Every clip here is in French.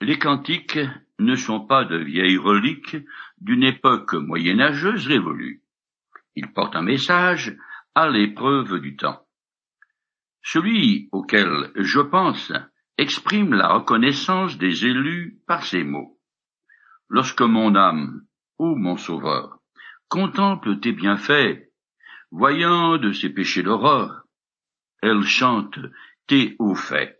Les cantiques ne sont pas de vieilles reliques d'une époque moyenâgeuse révolue. Ils portent un message à l'épreuve du temps. Celui auquel je pense exprime la reconnaissance des élus par ces mots. Lorsque mon âme, ô mon sauveur, contemple tes bienfaits, voyant de ses péchés l'aurore, elle chante tes hauts faits.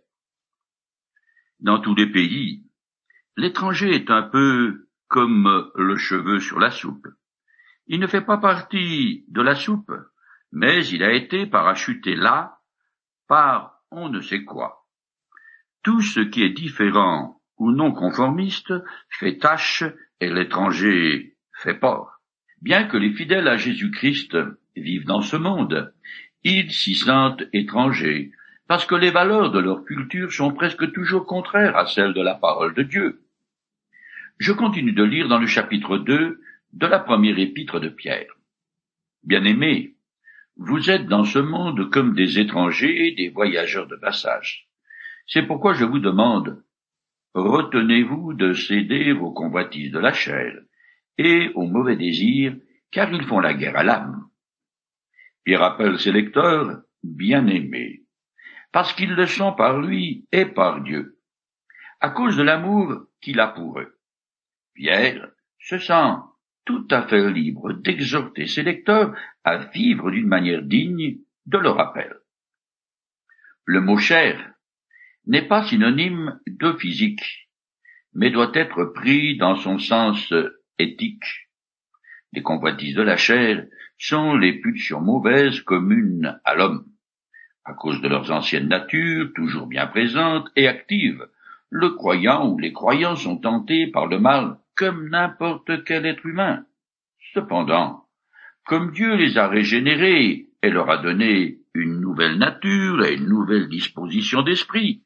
Dans tous les pays, l'étranger est un peu comme le cheveu sur la soupe. Il ne fait pas partie de la soupe, mais il a été parachuté là par on ne sait quoi. Tout ce qui est différent ou non conformiste fait tache et l'étranger fait port. Bien que les fidèles à Jésus-Christ vivent dans ce monde, ils s'y sentent étrangers, parce que les valeurs de leur culture sont presque toujours contraires à celles de la parole de Dieu. Je continue de lire dans le chapitre 2 de la première épître de Pierre. Bien-aimés, vous êtes dans ce monde comme des étrangers et des voyageurs de passage. C'est pourquoi je vous demande, retenez-vous de céder aux convoitises de la chair et aux mauvais désirs, car ils font la guerre à l'âme. Pierre appelle ses lecteurs bien-aimés, parce qu'ils le sont par lui et par Dieu, à cause de l'amour qu'il a pour eux. Pierre se sent tout à fait libre d'exhorter ses lecteurs à vivre d'une manière digne de leur appel. Le mot chair n'est pas synonyme de physique, mais doit être pris dans son sens éthique. Les convoitises de la chair sont les pulsions mauvaises communes à l'homme. À cause de leurs anciennes natures, toujours bien présentes et actives, le croyant ou les croyants sont tentés par le mal comme n'importe quel être humain. Cependant, comme Dieu les a régénérés et leur a donné une nouvelle nature et une nouvelle disposition d'esprit,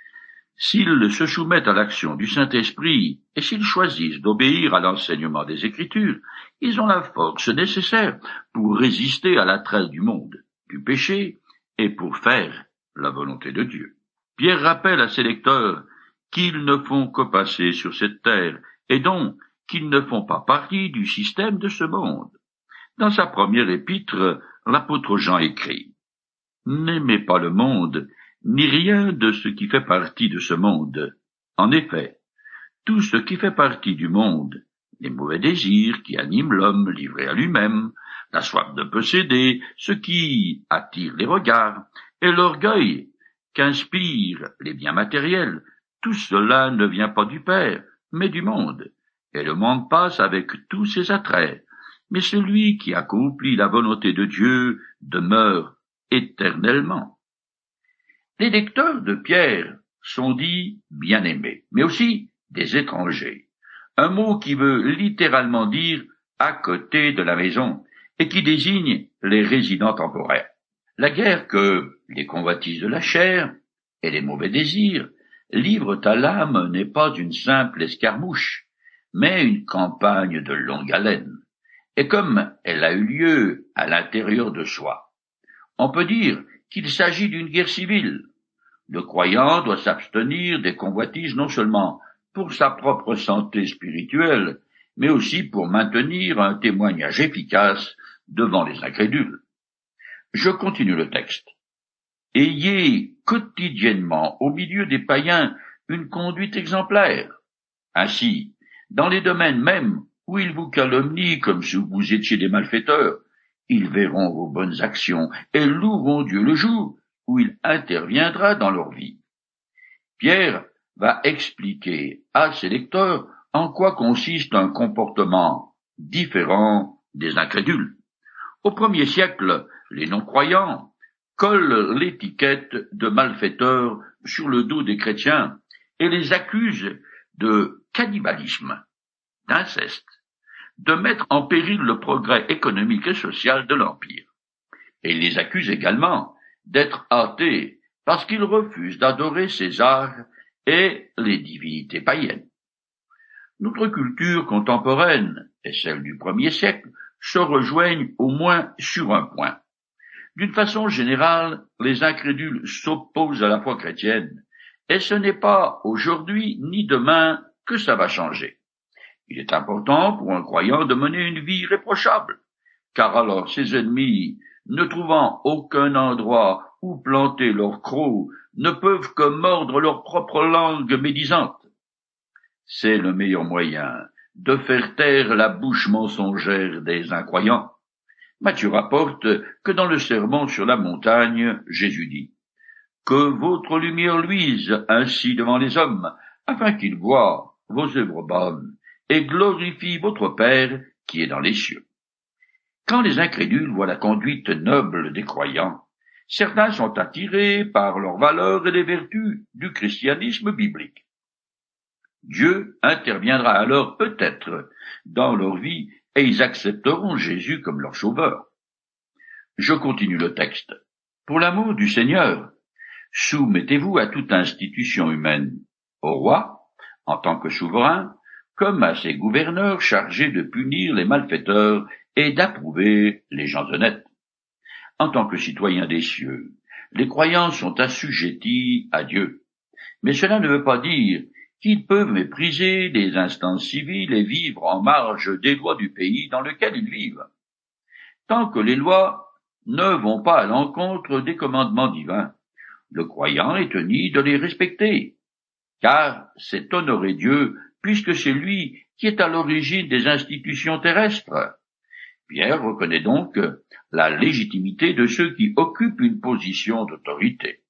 s'ils se soumettent à l'action du Saint-Esprit et s'ils choisissent d'obéir à l'enseignement des Écritures, ils ont la force nécessaire pour résister à l'attrait du monde, du péché, et pour faire la volonté de Dieu. Pierre rappelle à ses lecteurs qu'ils ne font que passer sur cette terre et donc qu'ils ne font pas partie du système de ce monde. Dans sa première épître, l'apôtre Jean écrit « N'aimez pas le monde, ni rien de ce qui fait partie de ce monde. En effet, tout ce qui fait partie du monde, les mauvais désirs qui animent l'homme livré à lui-même, la soif de posséder, ce qui attire les regards, et l'orgueil qu'inspirent les biens matériels, tout cela ne vient pas du Père, mais du monde, et le monde passe avec tous ses attraits, mais celui qui accomplit la volonté de Dieu demeure éternellement. Les lecteurs de Pierre sont dits bien-aimés, mais aussi des étrangers, un mot qui veut littéralement dire à côté de la maison et qui désigne les résidents temporaires. La guerre que les convoitises de la chair et les mauvais désirs livrent à l'âme n'est pas une simple escarmouche, mais une campagne de longue haleine. Et comme elle a eu lieu à l'intérieur de soi, on peut dire qu'il s'agit d'une guerre civile. Le croyant doit s'abstenir des convoitises non seulement pour sa propre santé spirituelle, mais aussi pour maintenir un témoignage efficace devant les incrédules. Je continue le texte. Ayez quotidiennement au milieu des païens une conduite exemplaire. Ainsi, dans les domaines mêmes où ils vous calomnient comme si vous étiez des malfaiteurs, ils verront vos bonnes actions et loueront Dieu le jour où il interviendra dans leur vie. Pierre va expliquer à ses lecteurs en quoi consiste un comportement différent des incrédules. Au 1er siècle, les non-croyants collent l'étiquette de malfaiteurs sur le dos des chrétiens et les accusent de cannibalisme, d'inceste, de mettre en péril le progrès économique et social de l'Empire. Et ils les accusent également d'être athées parce qu'ils refusent d'adorer César et les divinités païennes. Notre culture contemporaine et celle du 1er siècle se rejoignent au moins sur un point. D'une façon générale, les incrédules s'opposent à la foi chrétienne et ce n'est pas aujourd'hui ni demain que ça va changer. Il est important pour un croyant de mener une vie irréprochable, car alors ses ennemis, ne trouvant aucun endroit où planter leur croc, ne peuvent que mordre leur propre langue médisante. C'est le meilleur moyen de faire taire la bouche mensongère des incroyants. Matthieu rapporte que dans le sermon sur la montagne, Jésus dit « Que votre lumière luise ainsi devant les hommes, afin qu'ils voient vos œuvres bonnes et glorifient votre Père qui est dans les cieux. » Quand les incrédules voient la conduite noble des croyants, certains sont attirés par leurs valeurs et les vertus du christianisme biblique. Dieu interviendra alors peut-être dans leur vie et ils accepteront Jésus comme leur sauveur. Je continue le texte. Pour l'amour du Seigneur, soumettez-vous à toute institution humaine, au roi, en tant que souverain, comme à ses gouverneurs chargés de punir les malfaiteurs et d'approuver les gens honnêtes. En tant que citoyens des cieux, les croyants sont assujettis à Dieu. Mais cela ne veut pas dire qu'ils peuvent mépriser les instances civiles et vivre en marge des lois du pays dans lequel ils vivent. Tant que les lois ne vont pas à l'encontre des commandements divins, le croyant est tenu de les respecter, car c'est honorer Dieu puisque c'est lui qui est à l'origine des institutions terrestres. Pierre reconnaît donc la légitimité de ceux qui occupent une position d'autorité.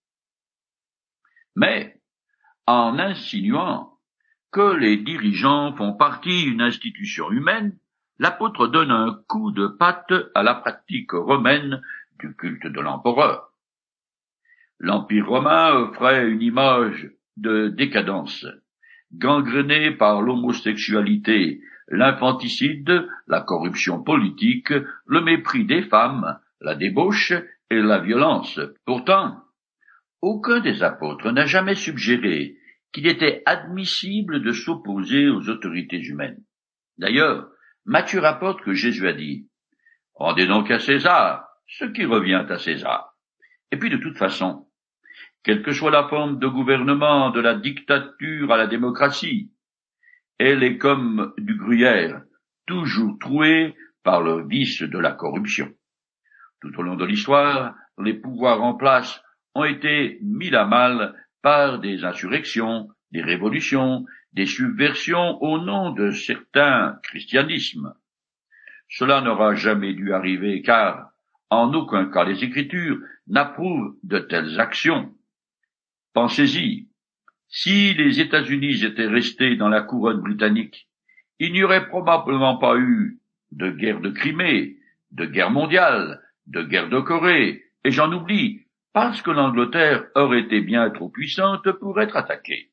Mais, en insinuant que les dirigeants font partie d'une institution humaine, l'apôtre donne un coup de patte à la pratique romaine du culte de l'empereur. L'Empire romain offrait une image de décadence, gangrénée par l'homosexualité, l'infanticide, la corruption politique, le mépris des femmes, la débauche et la violence. Pourtant, aucun des apôtres n'a jamais suggéré qu'il était admissible de s'opposer aux autorités humaines. D'ailleurs, Matthieu rapporte que Jésus a dit « Rendez donc à César ce qui revient à César. » Et puis de toute façon, quelle que soit la forme de gouvernement, de la dictature à la démocratie, elle est comme du gruyère, toujours trouée par le vice de la corruption. Tout au long de l'histoire, les pouvoirs en place ont été mis à mal par des insurrections, des révolutions, des subversions au nom de certains christianismes. Cela n'aura jamais dû arriver car, en aucun cas les Écritures n'approuvent de telles actions. Pensez-y, si les États-Unis étaient restés dans la couronne britannique, il n'y aurait probablement pas eu de guerre de Crimée, de guerre mondiale, de guerre de Corée, et j'en oublie, parce que l'Angleterre aurait été bien trop puissante pour être attaquée.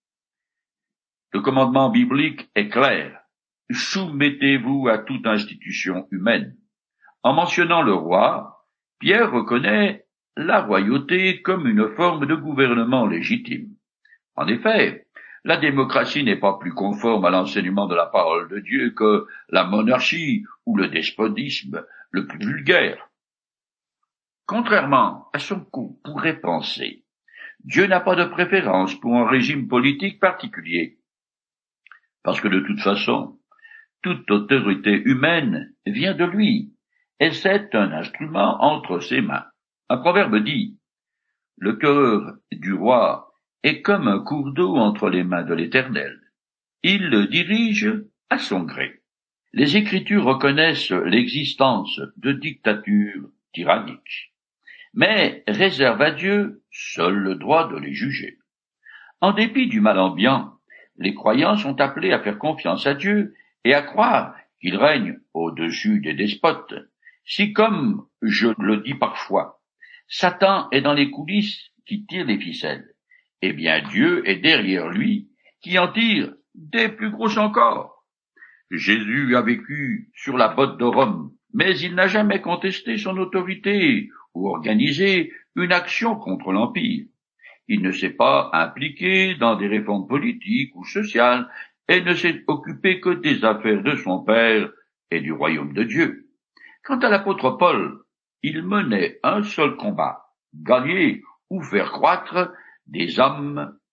Le commandement biblique est clair. Soumettez-vous à toute institution humaine. En mentionnant le roi, Pierre reconnaît la royauté comme une forme de gouvernement légitime. En effet, la démocratie n'est pas plus conforme à l'enseignement de la parole de Dieu que la monarchie ou le despotisme le plus vulgaire. Contrairement à ce qu'on pourrait penser, Dieu n'a pas de préférence pour un régime politique particulier. Parce que de toute façon, toute autorité humaine vient de lui, et c'est un instrument entre ses mains. Un proverbe dit « Le cœur du roi est comme un cours d'eau entre les mains de l'Éternel. Il le dirige à son gré. » Les Écritures reconnaissent l'existence de dictatures tyranniques, mais réservent à Dieu seul le droit de les juger. En dépit du mal ambiant, les croyants sont appelés à faire confiance à Dieu et à croire qu'il règne au-dessus des despotes. Si, comme je le dis parfois, Satan est dans les coulisses qui tire les ficelles, eh bien Dieu est derrière lui qui en tire des plus grosses encore. Jésus a vécu sur la botte de Rome, mais il n'a jamais contesté son autorité ou organisé une action contre l'Empire. Il ne s'est pas impliqué dans des réformes politiques ou sociales et ne s'est occupé que des affaires de son Père et du royaume de Dieu. Quant à l'apôtre Paul, il menait un seul combat, gagner ou faire croître des hommes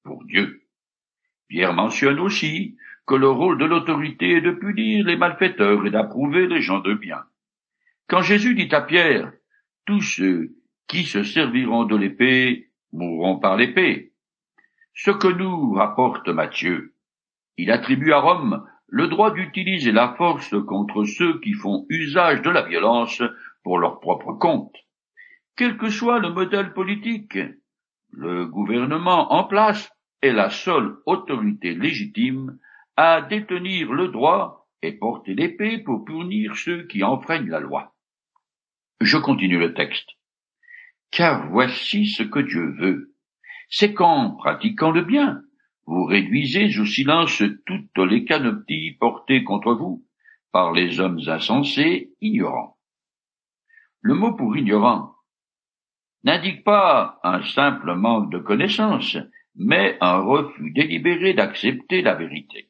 pour Dieu. Pierre mentionne aussi que le rôle de l'autorité est de punir les malfaiteurs et d'approuver les gens de bien. Quand Jésus dit à Pierre, « Tous ceux qui se serviront de l'épée mourront par l'épée », ce que nous rapporte Matthieu, il attribue à Rome le droit d'utiliser la force contre ceux qui font usage de la violence pour leur propre compte. Quel que soit le modèle politique, le gouvernement en place est la seule autorité légitime à détenir le droit et porter l'épée pour punir ceux qui enfreignent la loi. Je continue le texte. Car voici ce que Dieu veut. C'est qu'en pratiquant le bien, vous réduisez au silence toutes les canopties portées contre vous par les hommes insensés, ignorants. Le mot pour ignorant n'indique pas un simple manque de connaissance, mais un refus délibéré d'accepter la vérité.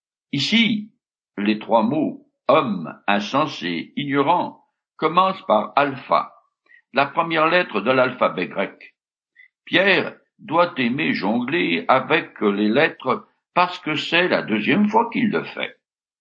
Ici, les trois mots homme, insensé, ignorant commencent par alpha, la première lettre de l'alphabet grec. Pierre doit aimer jongler avec les lettres parce que c'est la deuxième fois qu'il le fait.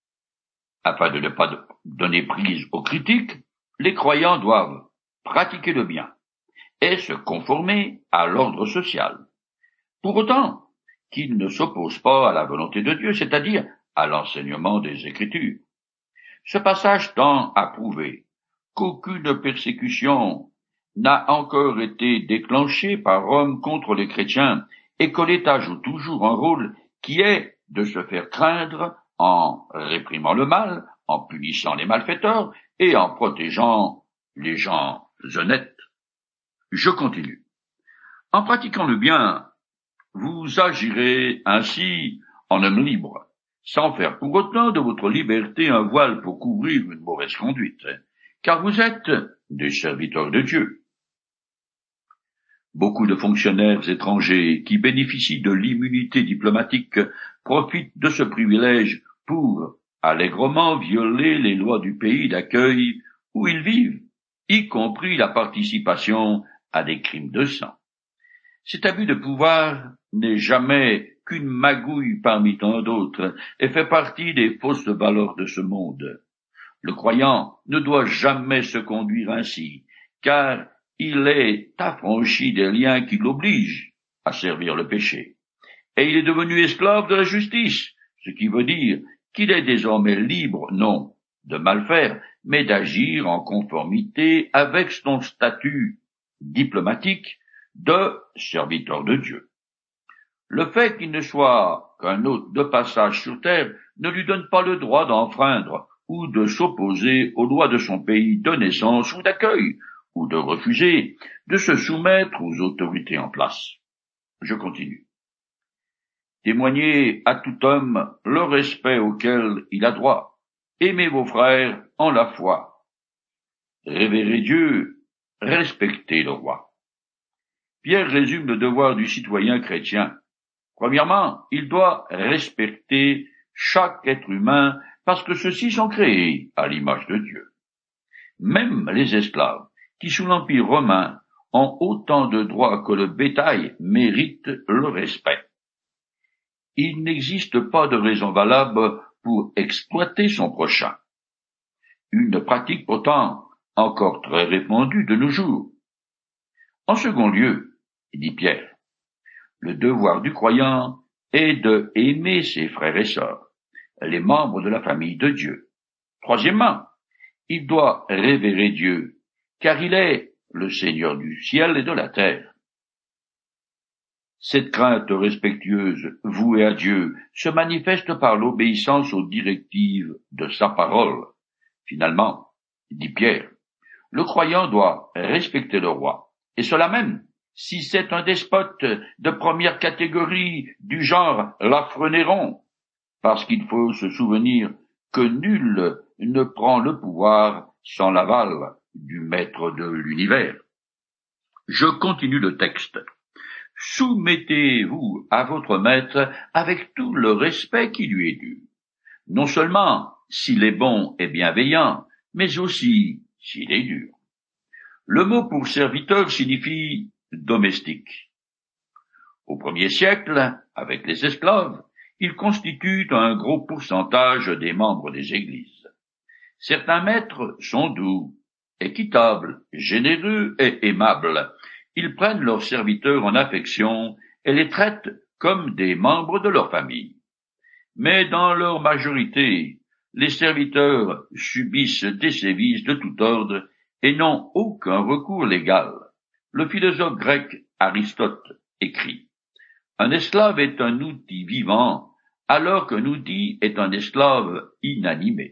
Afin de ne pas donner prise aux critiques, les croyants doivent pratiquer le bien et se conformer à l'ordre social. Pour autant qu'ils ne s'opposent pas à la volonté de Dieu, c'est-à-dire à l'enseignement des Écritures. Ce passage tend à prouver qu'aucune persécution n'a encore été déclenchée par Rome contre les chrétiens et que l'État joue toujours un rôle qui est de se faire craindre en réprimant le mal, en punissant les malfaiteurs et en protégeant les gens honnêtes. Je continue. En pratiquant le bien, vous agirez ainsi en homme libre, sans faire pour autant de votre liberté un voile pour couvrir une mauvaise conduite, car vous êtes des serviteurs de Dieu. Beaucoup de fonctionnaires étrangers qui bénéficient de l'immunité diplomatique profitent de ce privilège pour allègrement violer les lois du pays d'accueil où ils vivent, y compris la participation à des crimes de sang. Cet abus de pouvoir n'est jamais qu'une magouille parmi tant d'autres et fait partie des fausses valeurs de ce monde. Le croyant ne doit jamais se conduire ainsi, car il est affranchi des liens qui l'obligent à servir le péché. Et il est devenu esclave de la justice, ce qui veut dire qu'il est désormais libre, non de mal faire, mais d'agir en conformité avec son statut diplomatique de serviteur de Dieu. Le fait qu'il ne soit qu'un hôte de passage sur terre ne lui donne pas le droit d'enfreindre ou de s'opposer aux lois de son pays de naissance ou d'accueil, ou de refuser de se soumettre aux autorités en place. Je continue. Témoignez à tout homme le respect auquel il a droit. Aimez vos frères en la foi. Révérez Dieu, respectez le roi. Pierre résume le devoir du citoyen chrétien. Premièrement, il doit respecter chaque être humain parce que ceux-ci sont créés à l'image de Dieu. Même les esclaves, qui sous l'Empire romain ont autant de droits que le bétail, méritent le respect. Il n'existe pas de raison valable pour exploiter son prochain. Une pratique pourtant encore très répandue de nos jours. En second lieu, dit Pierre, le devoir du croyant est de aimer ses frères et sœurs, les membres de la famille de Dieu. Troisièmement, il doit révérer Dieu, car il est le Seigneur du ciel et de la terre. Cette crainte respectueuse vouée à Dieu se manifeste par l'obéissance aux directives de sa parole. Finalement, dit Pierre, le croyant doit respecter le roi, et cela même si c'est un despote de première catégorie du genre l'affreux Néron, parce qu'il faut se souvenir que nul ne prend le pouvoir sans l'aval du maître de l'univers. Je continue le texte. Soumettez-vous à votre maître avec tout le respect qui lui est dû, non seulement s'il est bon et bienveillant, mais aussi s'il est dur. Le mot pour serviteur signifie domestique. Au 1er siècle, avec les esclaves, ils constituent un gros pourcentage des membres des églises. Certains maîtres sont doux, équitables, généreux et aimables. Ils prennent leurs serviteurs en affection et les traitent comme des membres de leur famille. Mais dans leur majorité, les serviteurs subissent des sévices de tout ordre et n'ont aucun recours légal. Le philosophe grec Aristote écrit: un esclave est un outil vivant, alors qu'un outil est un esclave inanimé.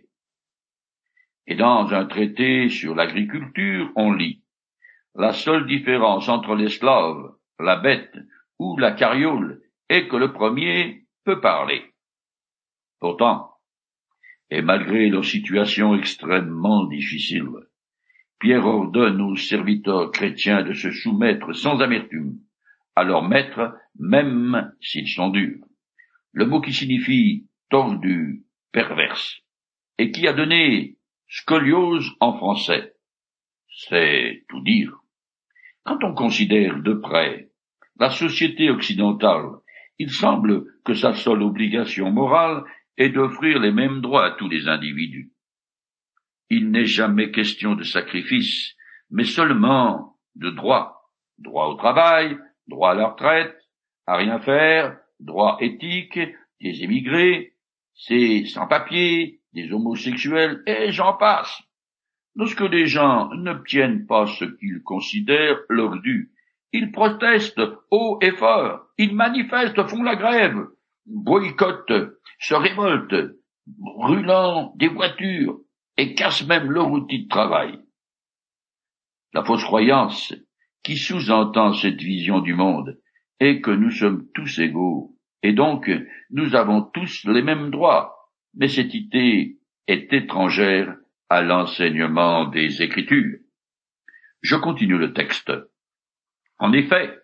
Et dans un traité sur l'agriculture, on lit: la seule différence entre l'esclave, la bête ou la carriole est que le premier peut parler. Pourtant, et malgré leur situation extrêmement difficile, Pierre ordonne aux serviteurs chrétiens de se soumettre sans amertume à leurs maîtres, même s'ils sont durs. Le mot qui signifie tordu, perverse, et qui a donné scoliose en français. C'est tout dire. Quand on considère de près la société occidentale, il semble que sa seule obligation morale est d'offrir les mêmes droits à tous les individus. Il n'est jamais question de sacrifice, mais seulement de droits. Droit au travail, droit à la retraite, à rien faire, droit éthique, des émigrés, ces sans-papiers, des homosexuels, et j'en passe. Lorsque les gens n'obtiennent pas ce qu'ils considèrent leur dû, ils protestent haut et fort, ils manifestent, font la grève, boycottent, se révoltent, brûlant des voitures et cassent même leur outil de travail. La fausse croyance qui sous-entend cette vision du monde est que nous sommes tous égaux et donc nous avons tous les mêmes droits, mais cette idée est étrangère à l'enseignement des Écritures. Je continue le texte. En effet,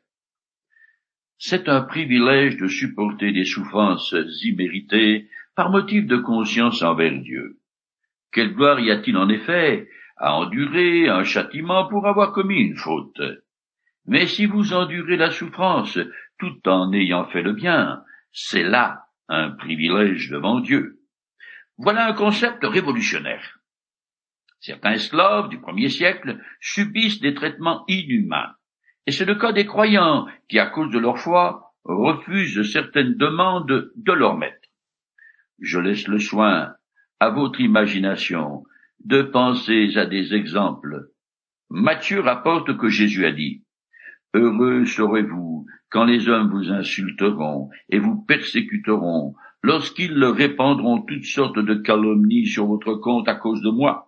c'est un privilège de supporter des souffrances imméritées par motif de conscience envers Dieu. Quelle gloire y a-t-il en effet à endurer un châtiment pour avoir commis une faute? Mais si vous endurez la souffrance tout en ayant fait le bien, c'est là un privilège devant Dieu. Voilà un concept révolutionnaire. Certains esclaves du 1er siècle subissent des traitements inhumains, et c'est le cas des croyants qui, à cause de leur foi, refusent certaines demandes de leur maître. Je laisse le soin à votre imagination de penser à des exemples. Matthieu rapporte que Jésus a dit: « Heureux serez-vous quand les hommes vous insulteront et vous persécuteront, lorsqu'ils répandront toutes sortes de calomnies sur votre compte à cause de moi.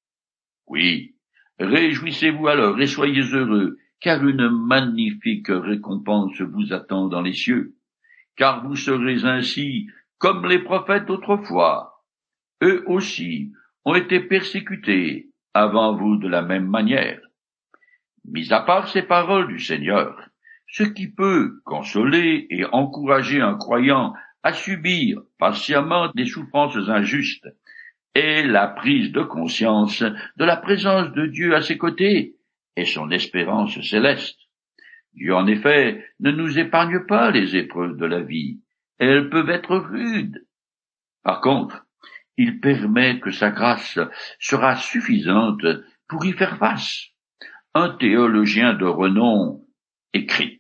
Oui, réjouissez-vous alors et soyez heureux, car une magnifique récompense vous attend dans les cieux, car vous serez ainsi comme les prophètes autrefois. Eux aussi ont été persécutés avant vous de la même manière. » Mis à part ces paroles du Seigneur, ce qui peut consoler et encourager un croyant à subir patiemment des souffrances injustes est la prise de conscience de la présence de Dieu à ses côtés et son espérance céleste. Dieu, en effet, ne nous épargne pas les épreuves de la vie. Elles peuvent être rudes. Par contre, il permet que sa grâce sera suffisante pour y faire face. Un théologien de renom écrit: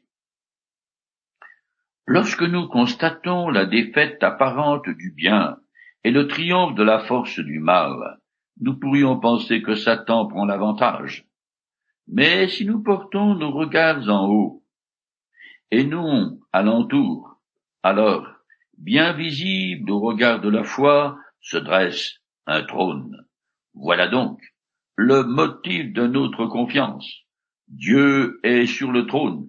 « Lorsque nous constatons la défaite apparente du bien et le triomphe de la force du mal, nous pourrions penser que Satan prend l'avantage. Mais si nous portons nos regards en haut et non alentour, alors, bien visible au regard de la foi, se dresse un trône. Voilà donc le motif de notre confiance. Dieu est sur le trône.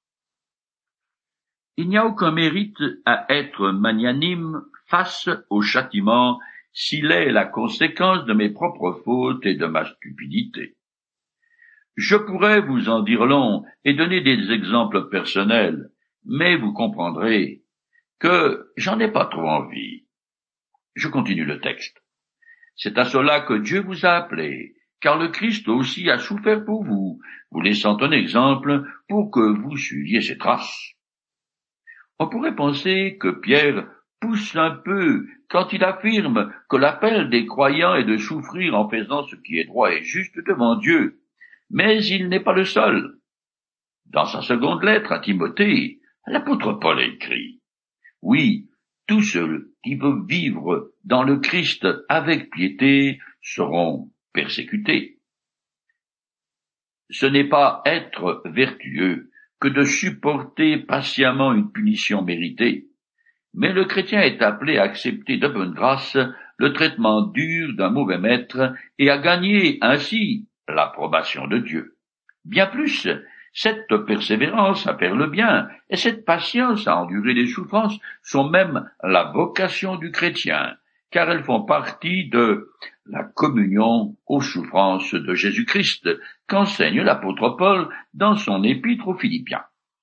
Il n'y a aucun mérite à être magnanime face au châtiment s'il est la conséquence de mes propres fautes et de ma stupidité. Je pourrais vous en dire long et donner des exemples personnels, mais vous comprendrez que j'en ai pas trop envie. Je continue le texte. C'est à cela que Dieu vous a appelé, car le Christ aussi a souffert pour vous, vous laissant un exemple pour que vous suiviez ses traces. On pourrait penser que Pierre pousse un peu quand il affirme que l'appel des croyants est de souffrir en faisant ce qui est droit et juste devant Dieu. Mais il n'est pas le seul. Dans sa seconde lettre à Timothée, l'apôtre Paul écrit: oui, tous ceux qui veulent vivre dans le Christ avec piété seront persécutés. Ce n'est pas être vertueux que de supporter patiemment une punition méritée, mais le chrétien est appelé à accepter de bonne grâce le traitement dur d'un mauvais maître et à gagner ainsi l'approbation de Dieu. Bien plus, cette persévérance à faire le bien et cette patience à endurer les souffrances sont même la vocation du chrétien, car elles font partie de la communion aux souffrances de Jésus-Christ qu'enseigne l'apôtre Paul dans son épître aux Philippiens.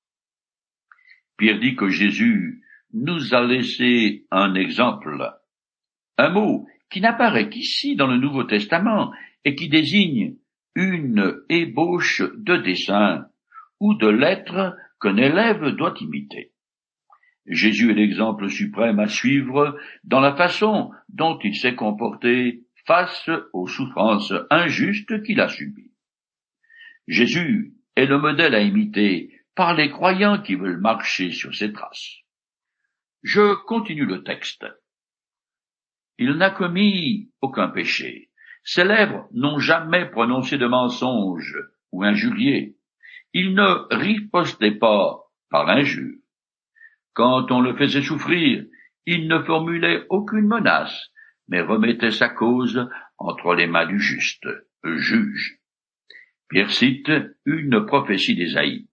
Pierre dit que Jésus nous a laissé un exemple, un mot qui n'apparaît qu'ici dans le Nouveau Testament et qui désigne une ébauche de dessin ou de lettre qu'un élève doit imiter. Jésus est l'exemple suprême à suivre dans la façon dont il s'est comporté face aux souffrances injustes qu'il a subies. Jésus est le modèle à imiter par les croyants qui veulent marcher sur ses traces. Je continue le texte. Il n'a commis aucun péché. Ses lèvres n'ont jamais prononcé de mensonge ou injurié. Il ne ripostait pas par l'injure. Quand on le faisait souffrir, il ne formulait aucune menace, mais remettait sa cause entre les mains du juste, juge. Pierre cite une prophétie d'Ésaïe.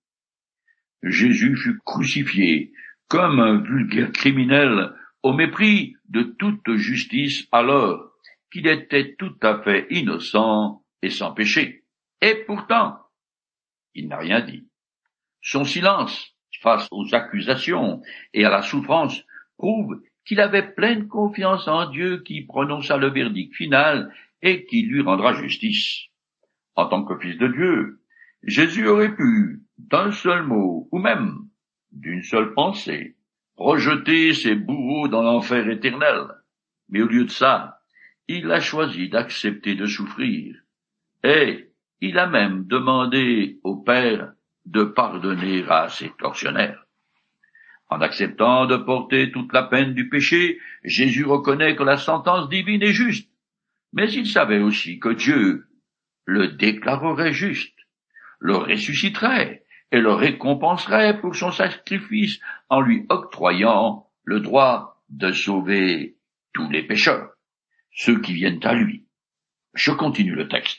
Jésus fut crucifié comme un vulgaire criminel au mépris de toute justice alors qu'il était tout à fait innocent et sans péché. Et pourtant, il n'a rien dit. Son silence face aux accusations et à la souffrance prouve qu'il avait pleine confiance en Dieu qui prononça le verdict final et qui lui rendra justice. En tant que fils de Dieu, Jésus aurait pu, d'un seul mot, ou même d'une seule pensée, rejeter ses bourreaux dans l'enfer éternel. Mais au lieu de ça, il a choisi d'accepter de souffrir. Et il a même demandé au Père de pardonner à ses tortionnaires. En acceptant de porter toute la peine du péché, Jésus reconnaît que la sentence divine est juste. Mais il savait aussi que Dieu le déclarerait juste, le ressusciterait et le récompenserait pour son sacrifice en lui octroyant le droit de sauver tous les pécheurs, ceux qui viennent à lui. Je continue le texte.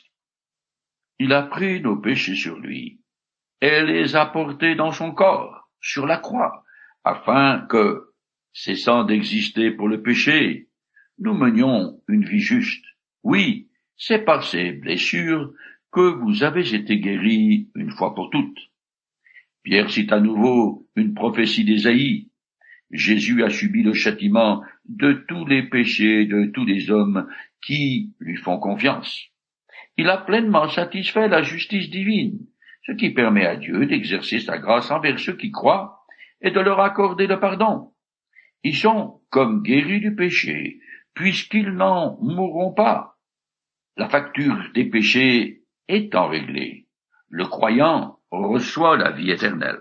Il a pris nos péchés sur lui et les a portés dans son corps, sur la croix, afin que, cessant d'exister pour le péché, nous menions une vie juste. Oui, c'est par ces blessures que vous avez été guéris une fois pour toutes. Pierre cite à nouveau une prophétie d'Ésaïe. Jésus a subi le châtiment de tous les péchés de tous les hommes qui lui font confiance. Il a pleinement satisfait la justice divine, ce qui permet à Dieu d'exercer sa grâce envers ceux qui croient et de leur accorder le pardon. Ils sont comme guéris du péché, puisqu'ils n'en mourront pas. La facture des péchés étant réglée, le croyant reçoit la vie éternelle.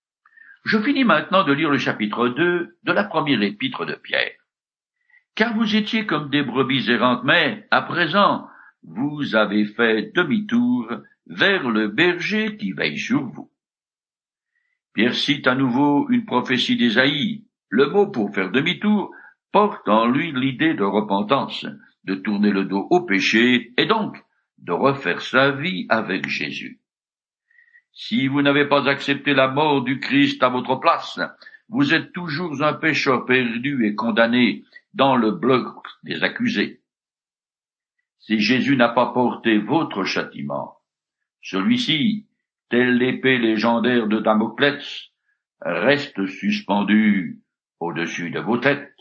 Je finis maintenant de lire le chapitre 2 de la première épître de Pierre. Car vous étiez comme des brebis errantes, mais, à présent, vous avez fait demi-tour vers le berger qui veille sur vous. Pierre cite à nouveau une prophétie d'Ésaïe. Le mot pour faire demi-tour porte en lui l'idée de repentance, de tourner le dos au péché et donc de refaire sa vie avec Jésus. Si vous n'avez pas accepté la mort du Christ à votre place, vous êtes toujours un pécheur perdu et condamné dans le bloc des accusés. Si Jésus n'a pas porté votre châtiment, celui-ci, tel l'épée légendaire de Damoclès, reste suspendu au-dessus de vos têtes.